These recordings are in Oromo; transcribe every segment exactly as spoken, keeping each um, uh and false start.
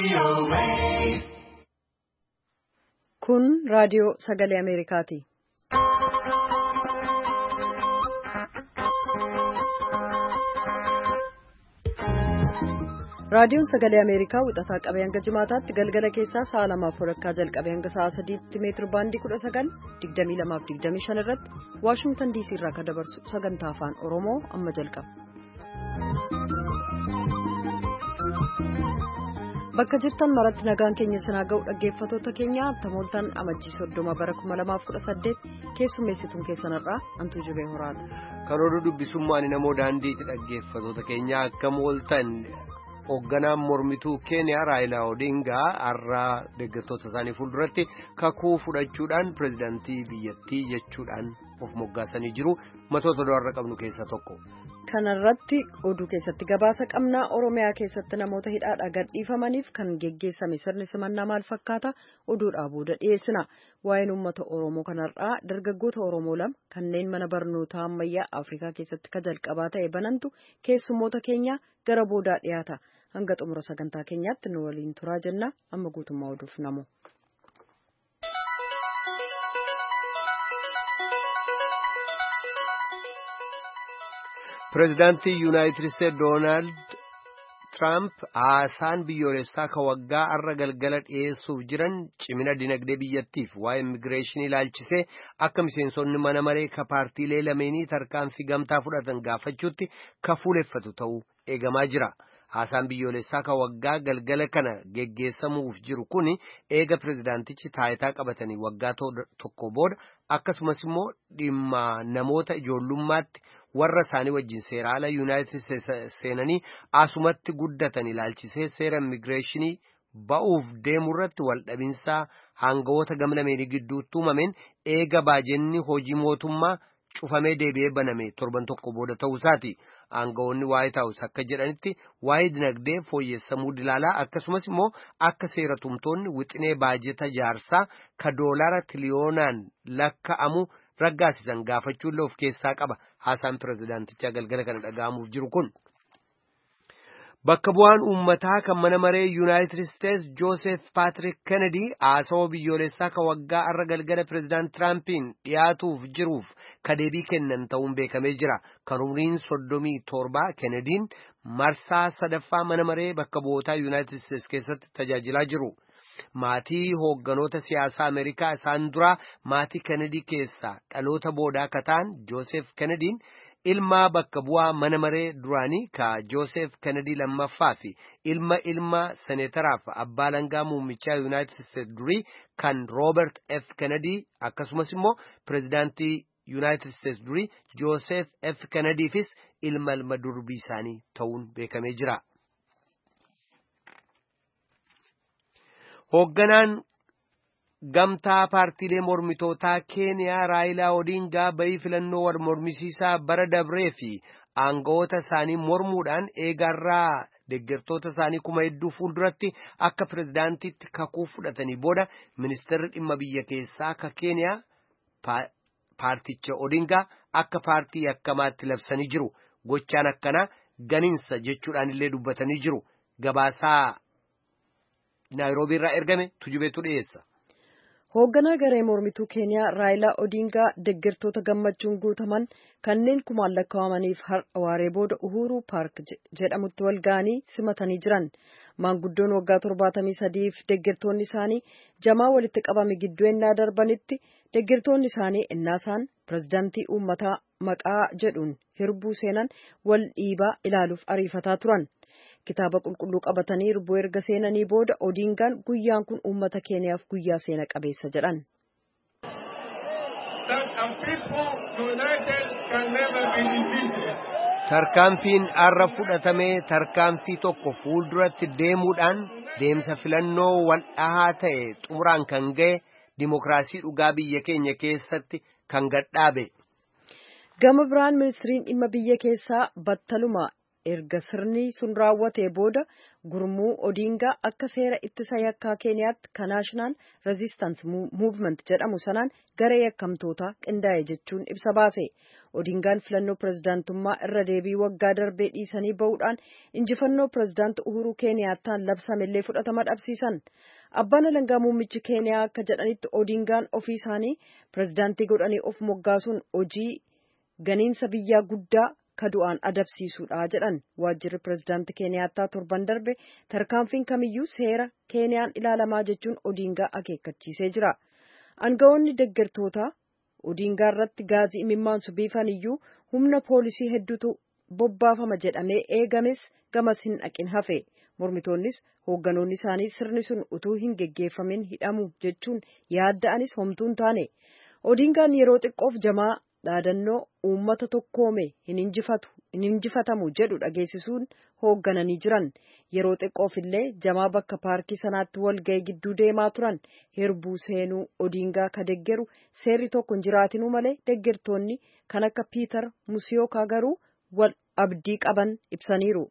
Kun raadiyoo sagalee Ameerikaati. Raadiyoon sagalee Ameerikaa wixataa qabee hanga jimaataatti galgala keessaa sa'a lamaaf walakkaa jalqabee hanga sa'a sadiitti meetira baandii kudha sagal digdamii lamaaf digdamii shan irratti Waashingtan diisii irraa kan dabarsu sagantaa afaan Oromoo amma jalqaba. Bakka jirtan maratti nagaan keenya sinaa ga'u dhaggeeffatoota keenya tamooltan amajjii soddoma bara kuma lamaaf kudha saddeet keessummeessituun keessanirraa Antuu Jibee Horaadha. Karoora dubbisummaan namoo daandiitti dhaggeeffatoota keenya akka mooltan hoogganaan mormituu Keeniyaa Raayilaa Odingaa har'a deeggartoota isaanii fuulduratti kakuu fudhachuudhaan pirezidaantii biyyattii jechuudhaan of moggaasanii jiru. Matoota do'arra qabnu keessaa tokko. Kanarratti oduu keessatti gabaasa qabnaa Oromiyaa keessatti namoota hidhaadhaa gadhiifamaniif kan geggeessame sirni simannaa maal fakkaata oduudhaa booda dhiyeessina. Waa'een uummata Oromoo kanarraa dargaggoota Oromoo lama kanneen mana barnootaa ammayyaa Afrikaa keessatti ka jalqabaa ta'e banantu keessummoota keenya gara boodaa dhiyaata. Hanga xumura sagantaa keenyaatti nu waliin turaa jenna. Amma guutummaa oduuf namu. Pireezidaantii Yuunaayitid Isteetsi Doonaald Tiraamp haasaan biyyoolessaa ka waggaa har'a galgala dhiyeessuuf jiran cimina dinagdee biyyattiif waa'ee immigireeshinii ilaalchisee akka miseensonni mana maree ka paartiilee lameenii tarkaanfii gamtaa fudhatan gaafachuutti ka fuuleffatu ta'uu eegamaa jira. Haasaan biyyoolessaa ka waggaa galgala kana geggeessamuuf jiru kuni eega pireezidaantichi taayitaa qabatanii waggaa tokko booda akkasumas immoo dhimma namoota ijoollummaatti warra isaanii wajjin seera ala yuunaayitid seenanii asumatti guddatan ilaalchisee seera immigireeshinii ba'uuf deemurratti waldhabinsaa hangawoota gamlameenii gidduutti uumameen eega baajenni hojii mootummaa cufamee deebi'ee baname torban tokko booda ta'uusaati. Aangawoonni White House akka jedhanitti waa'ee dinagdee fooyyessamuu dilaalaa akkasumas immoo akka seera tumtoonni wixinee baajeta jaarsaa ka doolara tiliyoonaan lakka'amu raggaasisan gaafachuullee of keessaa qaba. Haasaan pireezidaantichaa galgala kana dhaga'amuuf jiru kun. Bakka bu'aan uummataa kan mana maree Yuunaayitid Isteetsi Joosef Paatrik Kennedy haasawaa biyyoolessaa ka waggaa har'a galgala pireezidaant Tiraampiin dhiyaatuuf jiruuf ka deebii kennan ta'uun beekamee jira. Kan umriin soddomii torbaa Kennediin marsaa sadaffaa mana maree bakka bu'ootaa Yuunaayitid Isteetsi keessatti tajaajilaa jiru. Maatii hoogganoota siyaasaa Ameerikaa isaan duraa maatii Kennedy keessaa dhaloota boodaa ka ta'an Joosef Kennediin ilma bakka bu'aa mana maree duraanii ka Joosef Kennedy lammaffaa fi ilma ilma seneetaraaf abbaa langaa muummichaa Yuunaayitid Isteetsi durii kan Roobert F. Kennedy akkasumas immoo pireezidaantii Yuunaayitid Isteetsi durii Joosef F. Kennedyfis ilma ilma durbii isaanii ta'uun beekamee jira. Hoogganaan Gamtaa paartiilee mormitootaa Keeniyaa Raayilaa Odingaa bayii filannoo wal mormisiisaa bara dabree fi aangawoota isaanii mormuudhaan eegarraa deeggartoota isaanii kuma hedduu fuulduratti akka pireezidaantiitti kakuu fudhatanii booda ministeerri dhimma biyya keessaa ka Keeniyaa paarticha Odingaa akka paartii yakkamaatti labsanii jiru. Gochaan akkanaa ganiinsa jechuudhaan illee dubbatanii jiru. Gabaasaa Naayiroobii irraa ergame tujubeetu dhiyeessa. Hoogganaa garee mormituu Keeniyaa Raayilaa Odingaa deeggartoota gammachuun guutaman kanneen kumaan lakkaa'amaniif har'a waaree booda Uhuru Paark jedhamutti wal ga'anii simatanii jiran. Maanguddoon waggaa torbaatamii sadiif deeggartoonni isaanii jamaa walitti qabame gidduu ennaa darbanitti deeggartoonni isaanii ennaasaan pireezidaantii uummataa maqaa jedhuun hirbuu seenan wal dhiibaa ilaaluuf ariifataa turan. Kitaaba qulqulluu qabatanii hirbuu erga seenanii booda Odingaan guyyaan kun uummata Keeniyaaf guyyaa seena qabeessa jedhan. Tarkaanfiin har'a fudhatamee tarkaanfii tokko fuulduratti deemuudhaan deemsa filannoo wal dhahaa ta'e xumuraan kan ga'e dimokiraasii dhugaa biyya keenya keessatti kan gadhaabe. Gama biraan ministiriin dhimma biyya keessaa battaluma erga sirni sun raawwatee booda gurmuu Odingaa akka seera ittisa yakkaa Keeniyaatti ka National Resistance Movement jedhamu sanaan garee yakkamtootaa qindaa'e jechuun ibsa baase. Odingaan filannoo pirezidaantummaa irra deebii waggaa darbee dhiisanii ba'uudhaan injifannoo pirezidaanti Uhuru Keeniyaattaan labsamellee fudhatama dhabsiisan. Abbaan alangaa muummichi Keeniyaa akka jedhanitti Odingaan ofii isaanii pirezidaantii godhanii of moggaasuun hojii ganiinsa biyyaa guddaa ka du'aan adabsiisuudha jedhan. Waajjirri pirezidaantii Keeniyaattaa torban darbe tarkaanfiin kamiyyuu seera Keeniyaan ilaalamaa jechuun Odingaa akeekkachiisee jira. Aangawoonni deeggartoota Odingaa irratti gaazii imimmaansu biifan iyyuu humna poolisii hedduutu bobbaafama jedhamee eegames gamas hin dhaqin hafe. Mormitoonnis hoogganoonni isaanii sirni sun utuu hin geggeeffamin hidhamu jechuun yaadda'anis homtuun taane. Odingaan yeroo xiqqoof jamaa dhaadannoo uummata tokkoome hin injifatu hin injifatamu jedhu dhageessisuun hooggananii jiran. Yeroo xiqqoof illee jamaa bakka paarkii sanaatti walga'ii gidduu deemaa turan herbuu seenuu Odingaa ka deggeru seerri tokko hin jiraatinuu malee deggertoonni kan akka Piiter Musiyookaa garuu wal abdii qaban ibsaniiru.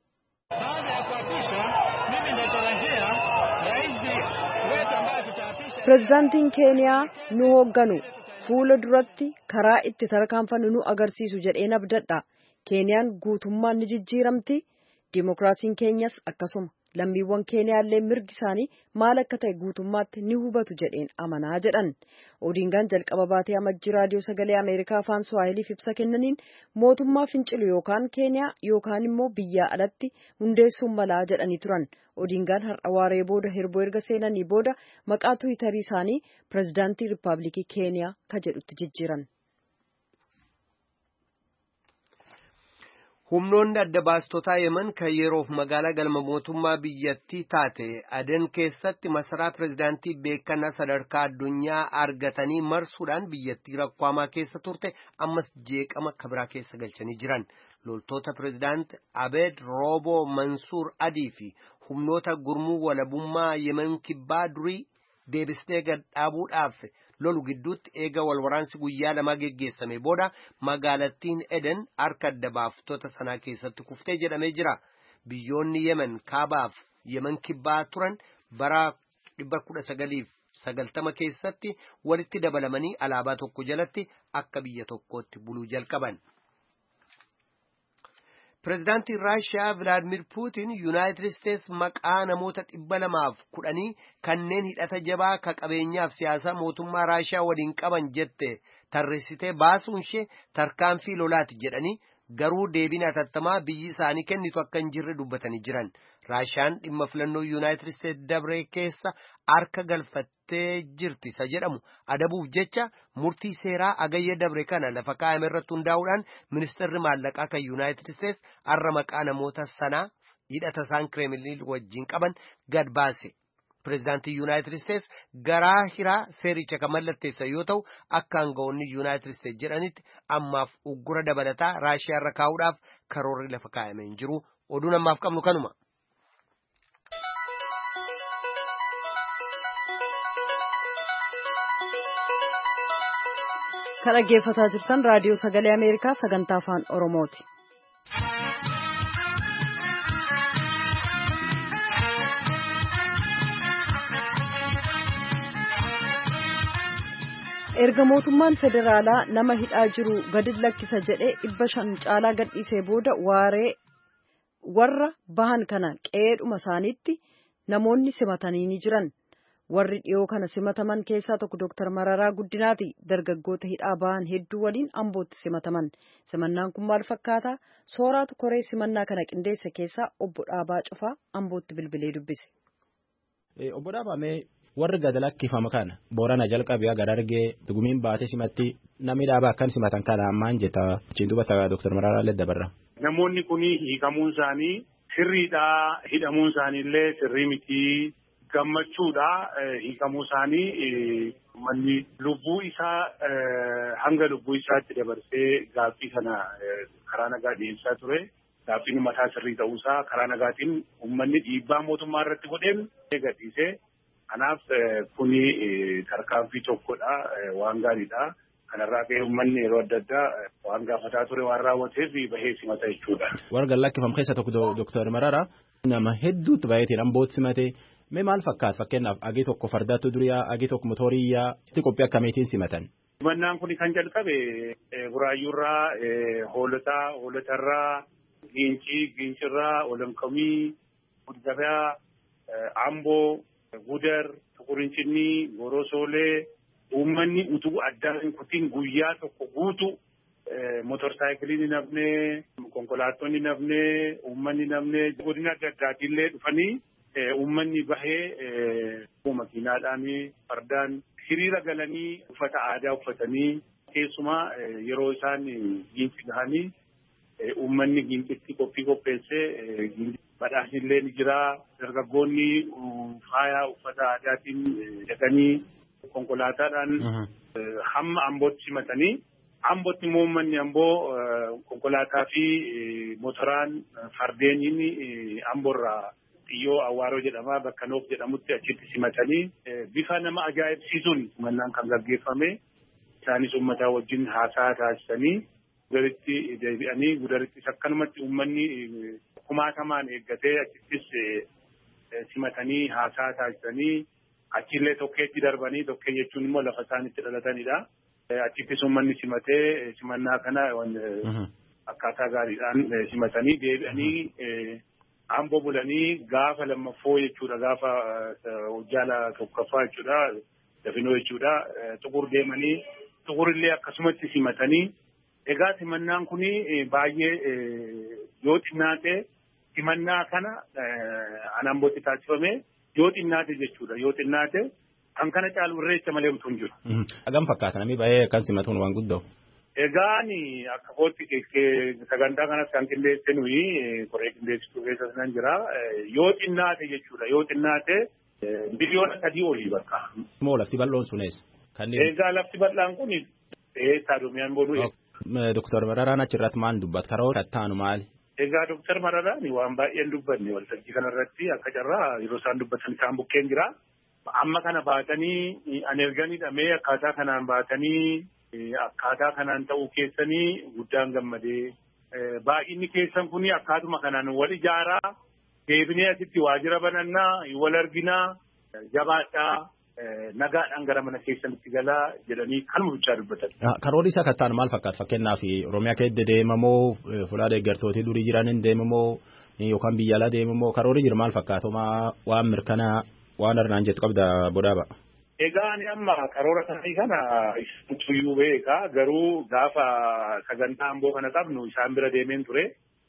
Pirezidaantiin Keeniyaa nu hoogganu fuula duratti karaa itti tarkaanfannu nu agarsiisu jedheen abdadha. Keeniyaan guutummaan ni jijjiiramti. Dimookiraasiin keenyas akkasuma. Lammiiwwan Keeniyaallee mirgi isaanii maal akka ta'e guutummaatti ni hubatu jedheen amanaa jedhan. Odingaan jalqaba baatee amajjii raadiyoo sagalee Ameerikaa afaan Suwaahiliif ibsa kennaniin mootummaa fincilu yookaan Keeniyaa yookaan immoo biyyaa alatti hundeessuun malaa jedhanii turan. Odingaan har'a waaree booda herboo erga seenanii booda maqaa Tiwiitarii isaanii pirezidaantii Riippaabilikii Keeniyaa ka jedhutti jijjiiran. Humnoonni adda baastotaa Yemen kan yeroof magaalaa galma mootummaa biyyattii taate Aden keessatti masaraa pirezidaantii beekannaa sadarkaa addunyaa argatanii marsuudhaan biyyattii rakkoo hamaa keessa turte ammas jeeqama kabiraa keessa galchanii jiran. Loltoota pirezidaanti Abed Roobo Mansuur Adii fi humnoota gurmuu walabummaa Yemen kibbaa durii deebisnee gad dhaabuudhaaf lolu gidduutti eega walwaraansi guyyaa lama geggeessame booda magaalattiin Eden harka adda baaftota sanaa keessatti kuftee jedhamee jira. Biyyoonni Yemen kaabaaf Yemen kibbaa turan bara dhibba kudha sagaliif sagaltama keessatti walitti dabalamanii alaabaa tokko jalatti akka biyya tokkootti buluu jalqaban. Pireezidaantiin Raashiyaa Vilaadimir Puutin Yuunaayitid Isteets maqaa namoota dhibba lamaaf kudhanii kanneen hidhata jabaa ka qabeenyaaf siyaasa mootummaa Raashiyaa waliin qaban jette tarreessitee baasuun ishee tarkaanfii lolaati jedhanii garuu deebiin hatattamaa biyyi isaanii kennitu akka hin jirre dubbatanii jiran. Raashiyaan dhimma filannoo Yuunaayitid Isteets dabree keessa harka galfattee jirti isa jedhamu adabuuf jecha murtii seeraa agayya dabre kana lafa kaa'ame irratti hundaa'uudhaan ministeerri maallaqaa kan Yuunaayitid Isteets har'a maqaa namoota sanaa hidhata isaan Kireemliin wajjin qaban gad baase. Pireezidaantii Yuunaayitid Isteets garaa hiraa seericha kan mallatteessa yoo ta'u akka aangawoonni Yuunaayitid Isteets jedhanitti ammaaf uggura dabalataa Raashiyaa irra kaa'uudhaaf karoorri lafa kaa'ame hin jiru. Oduun ammaaf qabnu kanuma. Kan dhaggeeffataa jirtan raadiyoo sagalee Ameerikaa sagantaa afaan Oromooti. Erga mootummaan federaalaa nama hidhaa jiru gadi lakkisa jedhee dhibba shan caalaa gadhiisee booda waaree warra bahan kana qe'eedhuma isaaniitti namoonni simatanii ni jiran. Warri dhiyoo kana simataman keessaa tokko Dooktar Mararaa Guddinaati. Dargaggoota hidhaa bahan hedduu waliin Ambootti simataman. Simannaan kun maal fakkaata? Sooraatu koree simannaa kana qindeesse keessaa obbo Dhaabaa Cufaa Ambootti bilbilee dubbise. Obbo Dhaabaa mee warri gad lakkifama kana Boorana jalqabee gara Harargee Dugumiin baatee simatti namni dhaabaa akkan simatan kana ammaan jetta achiin dubbata Dooktar Mararaa illee dabarra. Namoonni kun hiikamuun isaanii sirriidhaa, hidhamuun isaanii illee sirrii miti. Gammachuudha hiikamuu isaanii manni lubbuu isaa hanga lubbuu isaatti dabarsee gaaffii sana karaa nagaa dhiyeessaa ture. Gaaffiin mataa sirrii ta'uusaa karaa nagaatiin uummanni dhiibbaa mootummaa irratti godheen gadhiise. Kanaaf kuni tarkaanfii tokkodha waan gaariidha. kanarraa ka'ee uummanni yeroo adda addaa waan gaafataa ture waan raawwateef bahee simata jechuudha. Warra lakkifam keessa tokko Dooktar Mararaa nama hedduutu baay'eetiin ambooti simate mee maal fakkaata fakkeenyaaf agii tokko fardaatu duriyaa agii tokko motoriyyaa itti qophii akkamiitiin simatan. Simannaan kun kan jalqabe buraayyuurraa hoolotaa hoolotarraa giincii giincirraa olankomii guddaraa amboo gudar tuqurincinii gorosoolee uummanni utuu addaan kutiin guyyaa tokko guutu motorsaayikilii nafnee konkolaattonni nafnee uummanni nafnee godina adda addaatiillee dhufanii uummanni bahee makiinaadhaan fardaan hiriira galanii uffata aadaa uffatanii keessumaa yeroo isaan giinci gahanii uummanni giincitti qophii qopheessee badhaasnillee ni jira dargaggoonni faaya uffata aadaatiin hidhatanii konkolaataadhaan hamma ambootti simatanii ambootti immoo uummanni amboo konkolaataa fi motoraan fardeeniin amboorraa xiyyoo awwaaroo jedhama bakka noof jedhamutti achitti simatanii bifa nama ajaa'ibsiisuun simannaan kan gaggeeffame isaanis uummataa wajjin haasaa taasisanii gudaritti deebi'anii gudarittis akkanumatti uummanni kumaatamaan eeggatee achittis simatanii haasaa taasisanii achillee tokkeetti darbanii tokkee jechuun immoo lafa isaanitti dhalatanidha. Achittis uummanni simatee simannaa kana akkaataa gaariidhaan simatanii deebi'anii amboo bulanii gaafa lammaffoo jechuudha gaafa hojjaala tokkoffaa jechuudha dafinoo jechuudha xuqur deemanii xuqurillee akkasumatti simatanii egaa simannaan kun baay'ee yoo xinnaate simannaa kana anambootti taasifame yoo xinnaate jechuudha yoo xinnaate kan kana caalu irreecha malee utuu hin jiru. Hagam fakkaata namni baay'ee kan simatuun waan guddoo. Egaani akka kootti sagantaa kanas kan qindeesse nuyi koree qindeessituu keessas nan jira yoo xinnaate jechuudha yoo xinnaate biliyoona sadii olii bakka. Moo lafti bal'oon sunees. Egaa lafti bal'aan kun saadomiyaan booduu. Dooktar Mararaan achirratti maal dubbata karoora taanu maali? Egaa Dooktar Mararaan waan baay'een dubbanne waltajjii kanarratti akka carraa yeroo isaan dubbatan isaan bukkeen jira. Amma kana baatanii an erganidha mee akkaataa kanaan baatanii akkaataa kanaan ta'uu keessanii guddaan gammadee baay'inni keessan kun akkaatuma kanaan wal ijaaraa deebinee asitti waajjira banannaa wal arginaa jabaadhaa nagaadhaan gara mana keessanitti galaa jedhanii kanuma bichaa dubbatan. Karoorri isaa kattaan maal fakkaata fakkeenyaaf Oromiyaa keessa deemamoo fuula deeggartooti durii jiran deemamoo yookaan biyya alaa deemamoo karoorri jira maal fakkaata waan mirkanaa waan arnaan jettu qabda bodaaba. Egaa ani amma karoora isaanii kana tuyyuu beekaa garuu gaafa sagantaa amboo kana qabnu isaan bira deemeen ture.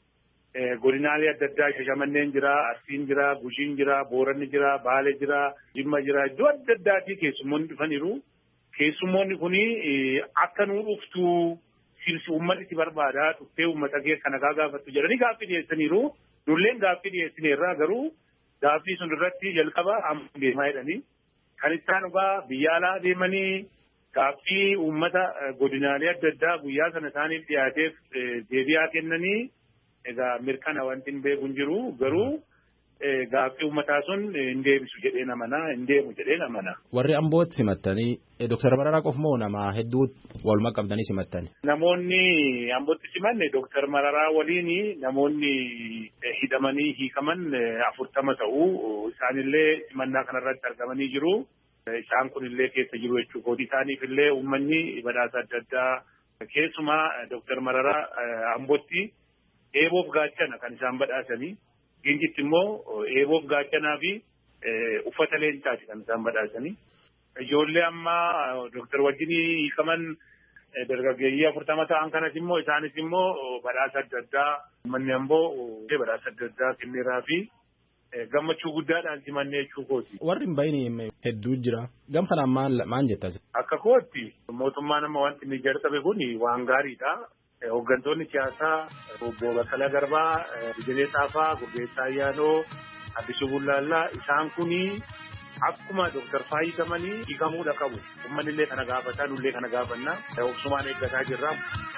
Godinaalee adda addaa Shashamanneen jira, Arsiin jira, Gushiin jira, Booranni jira, Baale jira, Jimma jira, iddoo adda addaatii keessummoonni dhufaniiru. Keessummoonni kun akka nuu dhuftu sirsi uummanni itti barbaada dhuftee uummata keessa kana gaafattu jedhanii gaaffii dhiyeessaniiru. Nulleen gaaffii dhiyeessineerraa garuu gaaffii sun irratti jalqaba amma deemaa jedhanii. Kan isaan dhugaa biyya alaa deemanii gaaffii uummata godinaalee adda addaa guyyaa sana isaaniif dhiyaateef deebi'aa kennanii egaa mirkana wanti hin beeku hin jiru garuu gaaffii uummataa sun hin deebisu jedhee namanaa hin deemu jedhee namanaa. Warri ambootti simattanii Dooktar Mararaa qofa moo nama hedduu walumaa qabdanii simattani? Namoonni ambootti simanne Dooktar Mararaa waliin namoonni hidhamanii hiikaman afurtama ta'uu isaanillee simannaa kanarratti argamanii jiru. Isaan kunillee keessa jiru jechuudha. Isaaniif illee uummanni badhaasa adda addaa keessumaa Dooktar Mararaa ambootti eeboof gaachana kan isaan badhaasanii. Giingitti immoo eeboof gaachanaa fi uffata leencaati kan isaan badhaasanii. Ijoollee amma Dooktar wajjin hiikaman dargaggeeyyii afurtama ta'an kanas immoo isaanis immoo badhaasa adda addaa uummanni amboo badhaasa adda addaa kenneeraa fi gammachuu guddaadhaan simannee jechuu kooti. Warri hin bahin hedduu jira. Gam kanaan maal maal jettas? Akka kootti mootummaan amma wanti inni jalqabe kun waan gaariidha. Hooggantoonni siyaasaa obbo Baqqalaa Garbaa, Bijilee Xaafaa, Gurgeessaa Ayyaanoo, Addisuu Bullaallaa isaan kuni akkuma Dooktar Faayitamanii hiikamuudha qabu. Uummanni illee kana gaafataa, nullee kana gaafannaa. Obsumaan eeggataa jirra.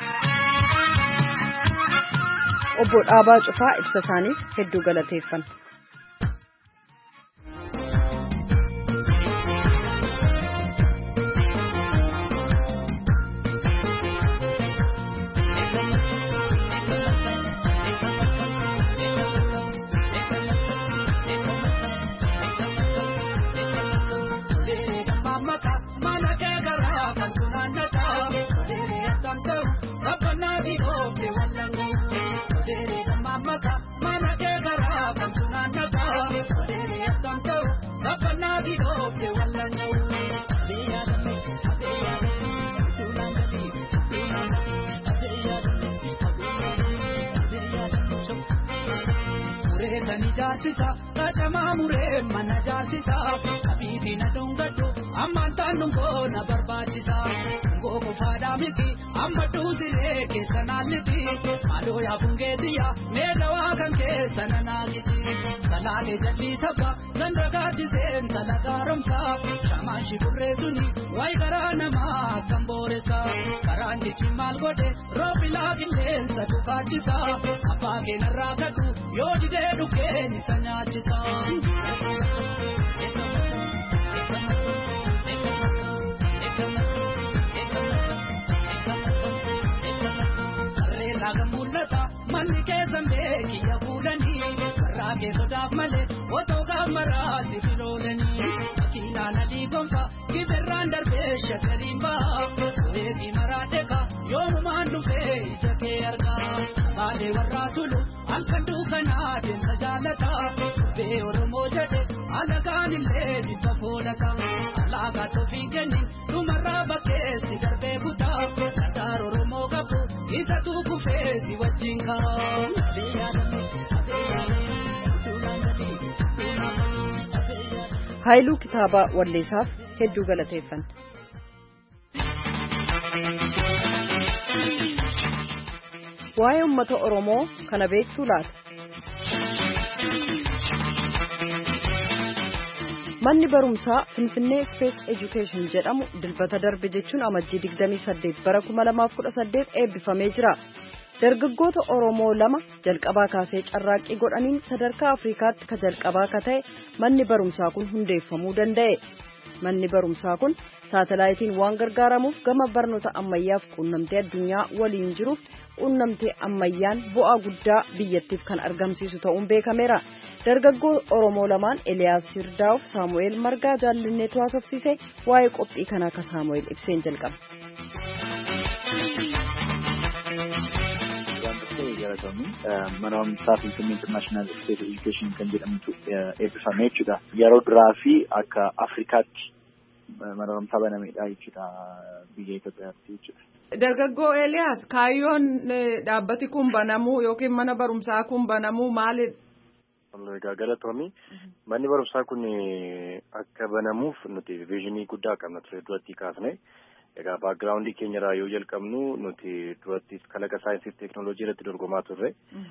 Obbo Dhaabaa Cufaa ibsa isaaniif hedduu galateeffanna. Halkani jaarsisa kacamaa muree mana jaarsisa kabiitiin adungadhu ammaan taanungoo na barbaachisa gogo faadaa miti amma duusiree keessa naanniti maaloo yaafungeetiya meedawaa kan keessa nanaagiti salaalee jalli sabba ganda gaaddiseen tala gaaromsa shamaan shiburree suni wayi karaa namaa kan booressa karaan jechi maal godhe roobilaa qilleensa dhukaachisa abbaa keenarraa kadhu yoo didee dhukkeen isa nyaachisa. Karreera mul'ata manni keessan beekiyya fuudhanii karraa keessotaaf malee otoo gaammaraa si filoolanii makiinaan alii gonfa gibirraan darbee shakkariin ba'a beekii maraa deeka yoomumaan dhufee ija kee argaa baalee warraa sulu halkan duukanaa deemsa jaalataa bee oromoo jedhe alagaan illee dhibba foolata alaagaa tofii kennin dhumarraa bakkeessi darbee kutaa daddaar oromoo qabu isa tuukufee si wajjin kaa. Haayiluu kitaaba walleessaaf hedduu galateeffanna. Waa'ee uummata Oromoo kana beektuu laata? Manni barumsaa Finfinnee Space Education jedhamu dilbata darbe jechuun amajjii digdamii saddeet bara kuma lamaaf kudha saddeet eebbifamee jira. Dargaggoota Oromoo lama jalqabaa kaasee carraaqqii godhaniin sadarkaa Afrikaatti ka jalqabaa ka ta'e manni barumsaa kun hundeeffamuu danda'e. Manni barumsaa kun saatalaayitiin waan gargaaramuuf gama barnoota ammayyaaf quunnamtee addunyaa waliin jiruuf quunnamtee ammayyaan bu'aa guddaa biyyattiif kan argamsiisu ta'uun beekameera. Dargaggoo Oromoo lamaan Eliyaas Sirdaa'uuf Saamu'eel Margaa jaallanneetu haasofsiise waa'ee qophii kanaa akka Saamu'eel ibseen jalqaba. Mana barumsaa Finfinnee International Space Education kan jedhamutu eebbifamee jechuudha. Yeroo duraa fi akka Afrikaatti mana barumsaa banameedha jechuudha biyya Itoophiyaatti jechuudha. Dargaggoo Eliyaas kaayyoon dhaabbati kun banamuu yookiin mana barumsaa kun banamuu maalidha? Galatoomii manni barumsaa kun akka banamuuf nuti viizinii guddaa qabna ture duratti kaasne. Egaa background keenya irraa yoo jalqabnu nuti duratti kalaqa saayinsii fi teekinooloojii irratti dorgomaa turre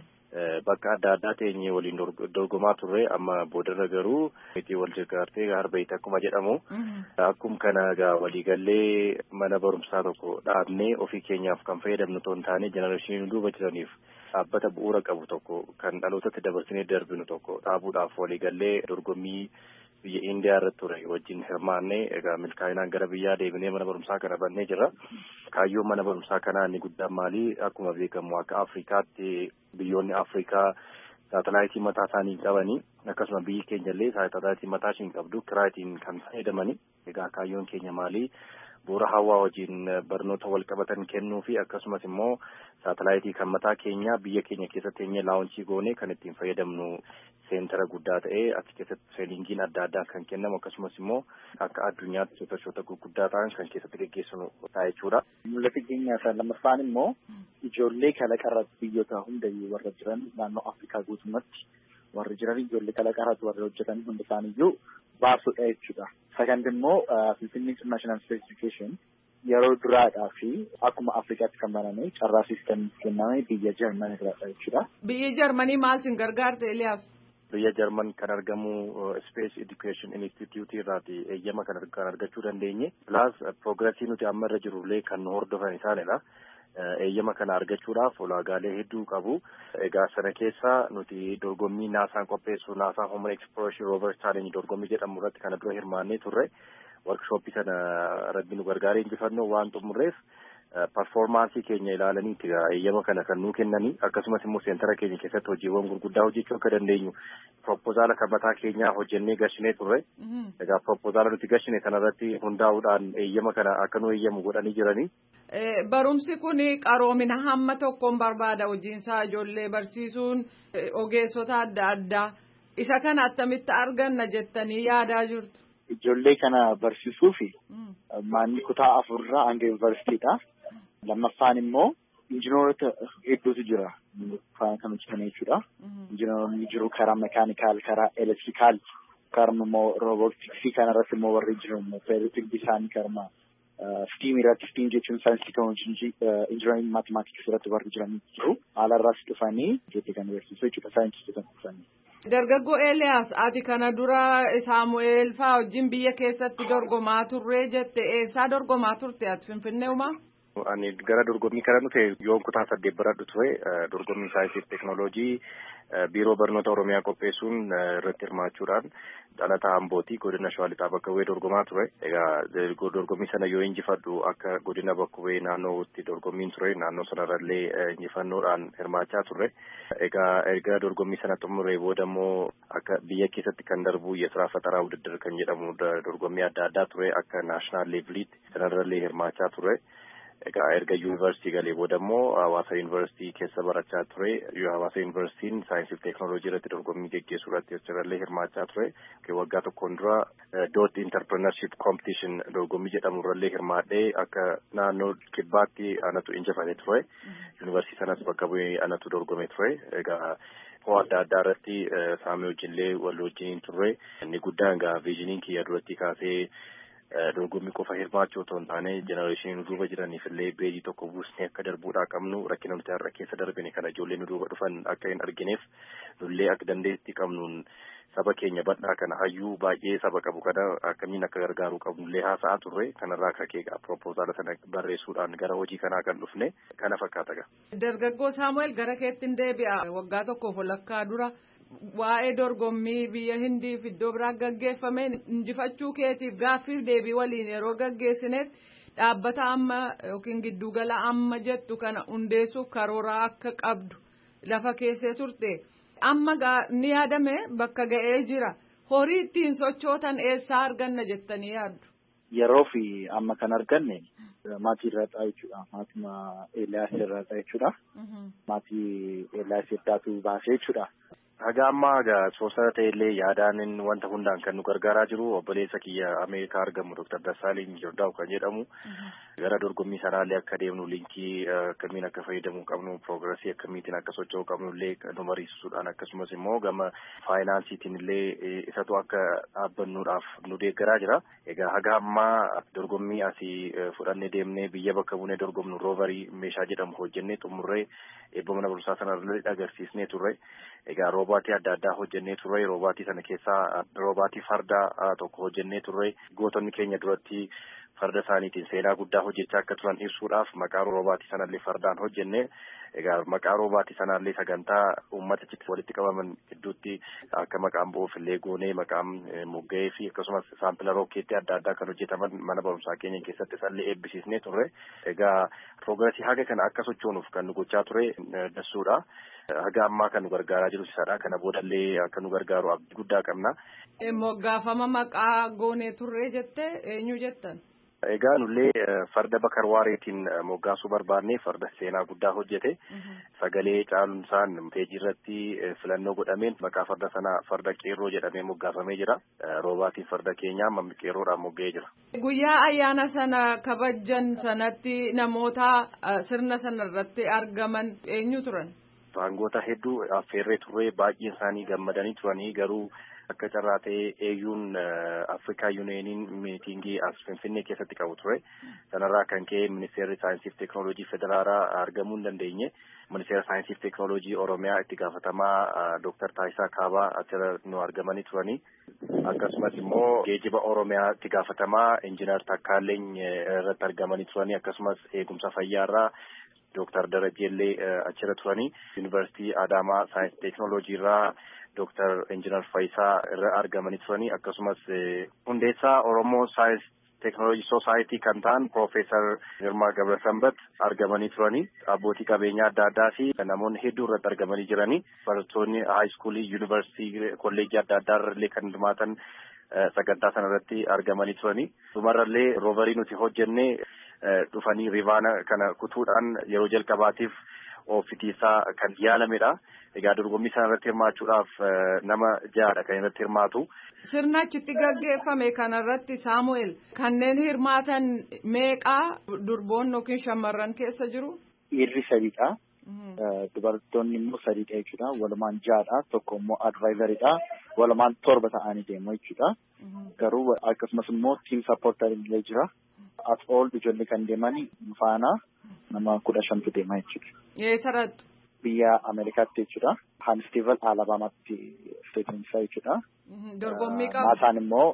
bakka adda addaa teenyee waliin dorgomaa turre amma boodarra garuu itti wal gargaartee harbeeyte akkuma jedhamu akkuma kana egaa waliigallee mana barumsaa tokko dhaabnee ofii keenyaaf kan fayyadamnu ta'uu hin taane jenereeshinii duuba jiraniif dhaabbata bu'uura qabu tokko kan dhalootatti dabarsinee darbinu tokko dhaabuudhaaf waliigallee dorgommii biyya Indiyaa irratti ture wajjin hirmaannee egaa milkaa'inaan gara biyyaa deebinee mana barumsaa kana bannee jirra. Kaayyoon mana barumsaa kanaa inni guddaan maali? Akkuma beekamu akka Afrikaatti biyyoonni Afrikaa saatalaayitii mataa isaanii qabanii akkasuma biyyi keenya illee saatalaayitii mataa ishee qabdu kiraayitiin kan fayyadamanii egaa kaayyoon keenya maali? Bu'uura hawaa wajjin barnoota wal qabatan kennuu fi akkasumas immoo saatalaayitii kan mataa keenya biyya keenya keessatti teenyee laawunchii goonee kan ittiin fayyadamnu seentara guddaa ta'ee achi keessatti seelingiin adda addaa kan kennamu akkasumas immoo akka addunyaatti sosochoota gurguddaa ta'an kan keessatti gaggeessinu ta'a jechuudha. Mul'ata keenyaa isa lammaffaan immoo ijoollee kalaqarratti biyyoota hundayyuu warra jiran naannoo Afrikaa guutummaatti warri jiran ijoollee kalaqarratti warra hojjetan hundi isaaniiyyuu baasudha jechuudha. Second immoo Finfinnee International Space Education yeroo duraadhaa fi akkuma Afrikaatti kan baname carraa siistemii kenname biyya Jarmanii irraadha jechuudha. Biyyi Jarmanii maal sin gargaarte Eliyaas? Biyya Jarman kan argamu Space Education Institute irraati eeyyama kan argachuu dandeenye. Plus progressii nuti amma irra jirullee kan hordofan isaanidha. Eeyyama kana argachuudhaaf ulaagaalee hedduu qabu. Egaa sana keessa nuti dorgommii naasaan qopheessu naasaa Human Exploration Rover Challenge dorgommii jedhamu irratti kana dura hirmaannee turre. Workshooppii sana rabbi nu gargaaree injifannoo waan xumurreef performaansii keenya ilaalaniiti eeyyama kana kan nuu kennanii akkasumas immoo seentara keenya keessatti hojiiwwan gurguddaa hojjechuu akka dandeenyu propozaala kan mataa keenyaa hojjennee gashinee turre. Egaa propozaala nuti gashine sanarratti hundaa'uudhaan eeyyama kana akka nu eeyyamu godhanii jiranii. Barumsi kun qaroomina hamma tokkoon barbaada hojiinsaa ijoollee barsiisuun ogeessota adda addaa isa kana attamitti arganna jettanii yaadaa jirtu. Ijoollee kana barsiisuu fi manni kutaa afurraa hanga yuunivarsiitiidha. Lammaffaan immoo injiinoota hedduutu jira faana kan hojjetan jechuudha. Injiinoonni jiru karaa mekaanikaal, karaa elektirikaal, karaa immoo roobootiksii kanarratti immoo warri jiru feeritik bisaanii karaa Steam irratti Steam jechuun saayinsii teknooloojii injinaring maatimaatiksii irratti warri jiran jiru. Alarraas dhufanii ijoollee kan barsiisuu jechuudha saayinsii kan dhufanii. Dargaggoo Eeliyaas ati kana dura Saamu'eel fa'aa wajjin biyya keessatti dorgomaa turree jette eessaa dorgomaa turte ati Finfinnee umaa? Ani gara dorgommii kana nuti yoon kutaa saddeet baradhu ture dorgommii saayinsii teknooloojii biiroo barnoota Oromiyaa qopheessuun irratti hirmaachuudhaan dhalataa Ambootii godina Shawaa Lixaa bakka bu'ee dorgomaa ture. Egaa dorgommii sana yoo injifadhu akka godina bakka bu'ee naannootti dorgommiin ture naannoo sanarrallee injifannoodhaan hirmaachaa turre. Egaa erga dorgommii sana xumuree booda immoo akka biyya keessatti kan darbu Yesraa Fataraa Wudiddar kan jedhamu dorgommii adda addaa ture akka naashinaal leeviliitti sanarrallee hirmaachaa ture. Egaa erga yuunivarsiitii galee booda immoo Hawaasa yuunivarsiitii keessa barachaa ture. Hawaasa yuunivarsiitiin saayinsii fi teeknooloojii irratti dorgommii geggeessuu irratti achirrallee hirmaachaa ture. Waggaa tokkoon dura doot interpreneurship competition dorgommii jedhamu irrallee hirmaadhee akka naannoo kibbaatti anatu injifate ture. Yuunivarsiitii sanas bakka bu'ee anatu dorgome ture. Egaa hoo adda addaa irratti saamee wajjinillee wal wajjiniin turre. Inni guddaan egaa viijiniin kiyya duratti kaasee dorgommii qofa hirmaachuu otoo hin taane jenereeshiniin duuba jiraniif illee beejii tokko buusnee akka darbuudhaa qabnu rakkina nuti har'a keessa darbine kana ijoollee nu duuba dhufan akka hin argineef nullee akka dandeettii qabnuun saba keenya bal'aa kana hayyuu baay'ee saba qabu kana akkamiin akka gargaaruu qabnullee haasa'aa turre kanarraa akka keegaa propoozaala sana barreessuudhaan gara hojii kanaa kan dhufne kana fakkaata gaa. Dargaggoo Saamu'eel gara keetti hin deebi'a waggaa tokkoof walakkaa dura. Waa'ee dorgommii biyya Hindiif iddoo biraa gaggeeffame injifachuu keetiif gaaffiif deebii waliin yeroo gaggeessinetti dhaabbata amma yookiin giddugala amma jettu kana hundeessuuf karoora akka qabdu lafa keessee turte. Amma ni yaadame bakka ga'ee jira. Horii ittiin sochootan eessaa arganna jettanii yaaddu? Yeroo fi amma kan arganne maatii irraa jechuudha. Maatii Eeliyaas irraa jechuudha. Maatii Eeliyaas irraatu baasee jechuudha. Haga ammaa egaa soosara ta'ellee yaadaan wanta hundaan kan nu gargaaraa jiru obboleessa kiyya Ameerikaa argamu Doktar Dassaaleny Yordaaw kan jedhamu gara dorgommii sanaallee akka deemnu linkii akkamiin akka fayyadamuu qabnu piroogirasii akkamiitiin akka socho'uu qabnullee nu mariisisuudhaan akkasumas immoo gama faayinaansiitiin illee isatu akka dhaabbannuudhaaf nu deeggaraa jira. Egaa haga ammaa dorgommii asii fudhannee deemnee biyya bakka buunee dorgomnu roovarii meeshaa jedhamu hojjennee xumurree eebba mana barumsaa sanarra agarsiisnee turre. Egaa roobaatii adda addaa hojjennee turre roobaatii sana keessaa roobaatii fardaa tokko hojjennee turre gootonni keenya duratti farda isaaniitiin seenaa guddaa hojjechaa akka turan ibsuudhaaf maqaa roobaatii sanallee fardaan hojjennee egaa maqaa roobaatii sanallee sagantaa uummatichi walitti qabaman gidduutti akka maqaan bu'uuf illee goonee maqaan mogga'ee fi akkasumas saampila rookeettii adda addaa kan hojjetaman mana barumsaa keenya keessatti isallee eebbisiisnee turre. Egaa piroogirasii haga kana akka sochoonuuf kan nu gochaa ture dassuudha. Haga ammaa kan nu gargaaraa jiru isaadha. Kana boodallee akka nu gargaaru abdii guddaa qabna. Moggaafama maqaa goonee turre jette eenyu jettan? Egaa nullee farda Bakar Waareetiin moggaasuu barbaannee farda seenaa guddaa hojjete. Sagalee caalumsaan peejii irratti filannoo godhameen maqaa farda sanaa farda qeerroo jedhamee moggaafamee jira. Roobaatiin farda keenyaa mammi qeerroodhaan mogga'ee jira. Guyyaa ayyaana sana kabajan sanatti namoota sirna sana irratti argaman eenyu turan? Aangoota hedduu affeerree turre baay'een isaanii gammadanii turanii garuu akka carraa ta'ee eeyyuun Afrikaa Yuuniyeeniin miitingii as Finfinnee keessatti qabu ture. Sanarraa kan ka'e ministeerri saayinsii fi teeknooloojii federaalaa argamuu hin dandeenye. Ministeera saayinsii fi teeknooloojii Oromiyaa itti gaafatamaa Dooktar Taayisaa Kaabaa achirra nu argamanii turanii. Akkasumas immoo geejiba Oromiyaa itti gaafatamaa Injiinar Takkaaleny irratti argamanii turanii akkasumas eegumsa fayyaarraa Dooktar Darajeellee achirra turanii. Yuunivarsiitii Adaamaa saayinsii teeknooloojii irraa Dooktar Injiinar Faayisaa irra argamanii turanii akkasumas hundeessaa Oromoo saayinsii teeknooloojii soosaayitii kan ta'an Piroofeesar Girmaa Gabrasambat argamanii turanii. Abbootii qabeenyaa adda addaa fi namoonni hedduu irratti argamanii jiranii. Barattoonni haayiskuulii, yuunivarsiitii, kolleejjii adda addaa irrallee kan hirmaatan sagantaa sana irratti argamanii turanii. Dhumarrallee roovarii nuti hojjennee dhufanii rivaana kana kutuudhaan yeroo jalqabaatiif oofitiisaa kan yaalamedha. Egaa dorgommii sana irratti hirmaachuudhaaf nama ja'adha kan irratti hirmaatu. Sirna achitti gaggeeffame kanarratti Saamu'eel kanneen hirmaatan meeqaa durboonni yookiin shamarran keessa jiru? dhiirri sadiidha. Dubartoonni immoo sadiidha jechuudha. Walumaan ja'adha. Tokko immoo advaayizaridha. Walumaan torba ta'anii deemu jechuudha. Garuu akkasumas immoo tiim sappoortarii illee jira. At all ijoollee kan deeman faana nama kudha shantu deema jechuudha. Eessarratti? Biyya Ameerikaatti jechuudha. Haanstiival Alabaamaatti steetinsaa jechuudha. Dorgommii qabu. Naasaan immoo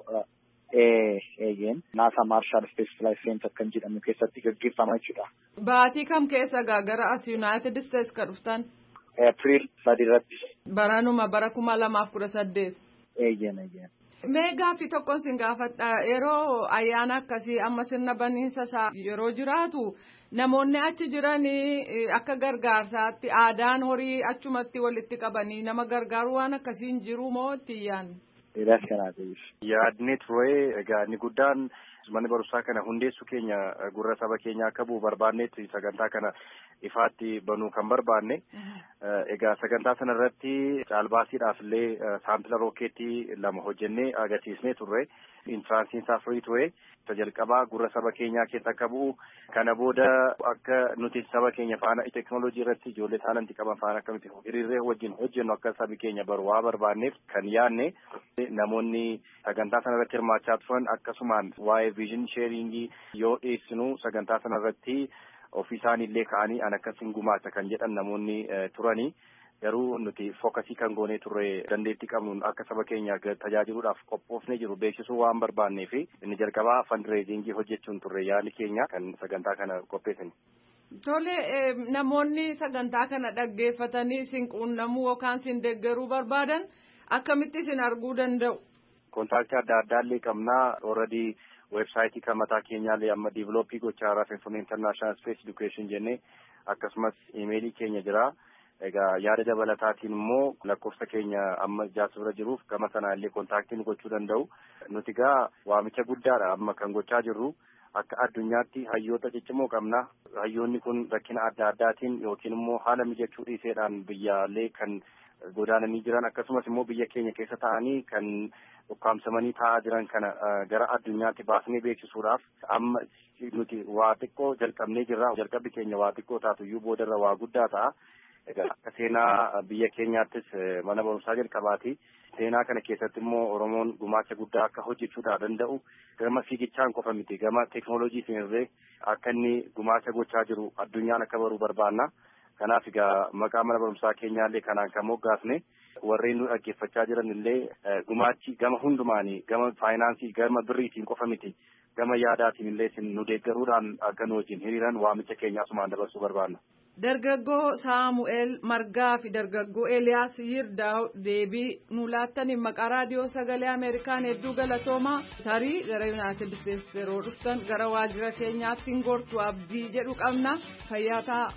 eeyyeen naasa maarshaal spees flight center kan jedhamu keessatti gaggeeffama jechuudha. Baatii kam keessa gara as United States ka dhuftan? April sadi irratti. Baranuma bara kuma lamaaf kudha saddeet. Eeyyeen eeyyeen. Mee gaaffii tokkoon sin gaafadha yeroo ayyaana akkasii amma sirna baniinsa isaa yeroo jiraatu namoonni achi jiranii akka gargaarsaatti aadaan horii achumatti walitti qabanii nama gargaaru waan akkasiin jiru moo tiyyaan? Dheeras kanaa ta'eef. Yaadni ture egaa inni guddaan manni barumsaa kana hundeessu keenya gurra saba keenya akka bu'u barbaannetti sagantaa kana ifaatti banuu kan barbaanne. Egaa sagantaa sana irratti caalbaasiidhaaf illee saampila rookeetii lama hojjennee agarsiisnee turre. Intiraansiin isaa firii ture. Jalqabaa gurra saba keenyaa keessa akka bu'u kana booda akka nuti saba keenya faana teekinooloojii irratti ijoollee taalantii qaban faana akkamitti hiriirree wajjin hojjennu akka sabi keenya baru waa barbaanneef kan yaadne namoonni sagantaa sana irratti hirmaachaa turan akkasumaan waa'ee viizhin sheeringii yoo dhiyeessinu sagantaa sana irratti ofii isaaniillee ka'anii an akkasiin gumaacha kan jedhan namoonni turanii. Garuu nuti fookasii kan goonee turre dandeettii qabnuun akka saba keenya tajaajiluudhaaf qophoofnee jiru beeksisuu waan barbaannee fi inni jalqabaa fandireezingii hojjechuun turre yaali keenya kan sagantaa kana qopheessan. Tole namoonni sagantaa kana dhaggeeffatanii isin quunnamuu yookaan isin deeggaruu barbaadan akkamitti isin arguu danda'u? Kontaaktii adda addaallee qabnaa ooradii weebsaayitii kan mataa keenyaallee amma diivilooppii gochaa irraa Finfinnee International Space Education jennee akkasumas iimeelii keenya jira. Egaa yaada dabalataatiin immoo lakkoofsa keenya amma jaarsa bira jiruuf gama sanaa illee kontaaktiin gochuu danda'u. Nuti gaa waamicha guddaadha amma kan gochaa jirru akka addunyaatti hayyoota ciccimoo qabna. Hayyoonni kun rakkina adda addaatiin yookiin immoo haala mijachuu dhiiseedhaan biyyaalee kan godaananii jiran akkasumas immoo biyya keenya keessa ta'anii kan ukkaamsamanii taa'aa jiran kana gara addunyaatti baasnee beeksisuudhaaf amma nuti waa xiqqoo jalqabnee jirra. Jalqabbi keenya waa xiqqoo taatuyyuu boodarra waa guddaa ta'a. Egaa akka seenaa biyya keenyaattis mana barumsaa jalqabaati. Seenaa kana keessatti immoo Oromoon gumaacha guddaa akka hojjechuu danda'u gama fiigichaan qofa miti gama teekinooloojiitiin illee akka inni gumaacha gochaa jiru addunyaan akka baruu barbaanna. Kanaaf egaa maqaa mana barumsaa keenyaallee kanaan kan moggaasne warreen nu dhaggeeffachaa jiran illee gumaachi gama hundumaanii gama faayinaansii gama birriitiin qofa miti gama yaadaatiin illee nu deeggaruudhaan akka nu wajjin hiriiran waamicha keenya asumaan dabarsuu barbaanna. Dargaggoo Saamu'eel Margaa fi dargaggoo Eeliyaas Yirdaa deebii nu laattaniif maqaa raadiyoo sagalee Ameerikaan hedduu galatoomaa tarii gara Yuunaayitid Isteetsi yeroo dhuftan gara waajjira keenyaatti hin gortu abdii jedhu qabna fayyaa ta'a.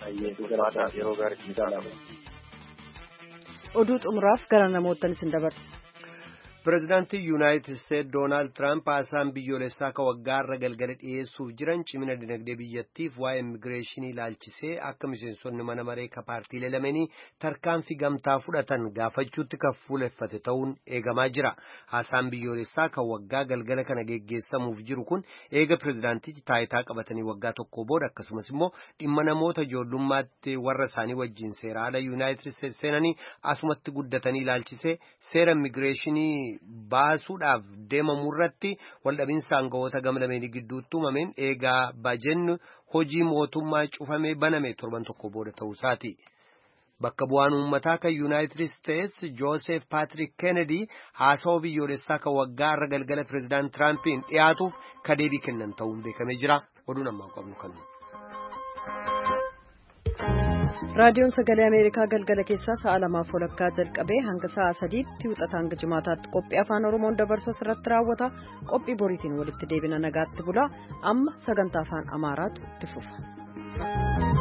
Yeroo gaarii ilaalamu. Oduu xumuraaf gara namootaan isin dabarsa. Pireezidaantii Yuunaayitid Isteetsi Doonaald Tiraamp haasaan biyyoolessaa ka waggaarra galgala dhiyeessuuf jiran cimina dinagdee biyyattiif waa'ee immigireeshinii ilaalchisee akka miseensonni mana maree ka paartiilee lameenii tarkaanfii gamtaa fudhatan gaafachuutti kan fuuleffate ta'uun eegamaa jira. Haasaan biyyoolessaa ka waggaa galgala kana geggeessamuuf jiru kun eega pireezidaantichi taayitaa qabatanii waggaa tokko booda akkasumas immoo dhimma namoota ijoollummaatti warra isaanii wajjin seera ala Yuunaayitid Isteetsi seenanii asumatti guddatanii ilaalchisee seera immigireeshinii baasuudhaaf deemamu irratti waldhabinsa aangawoota gama lameenii gidduutti uumameen eegaa bajennu hojii mootummaa cufamee baname torban tokko booda ta'uu isaati. Bakka bu'aan uummataa kan Yuunaayitid Isteetsi Joosef Paatrik Kennedy haasawaa biyyoolessaa kan waggaa irra galgala pireezidaant Tiraampiin dhiyaatuuf ka deebii kennan ta'uun beekamee jira. Oduun ammaa qabnu kanu. Raadiyoon Sagalee Ameerikaa galgala keessaa sa'a lamaaf walakkaa jalqabee hanga sa'a sadiitti wixataa hanga jimaataatti qophii afaan Oromoon dabarsu irratti raawwata. Qophii boriitiin walitti deebina nagaatti bula. Amma sagantaa afaan Amaaraatu itti fufa.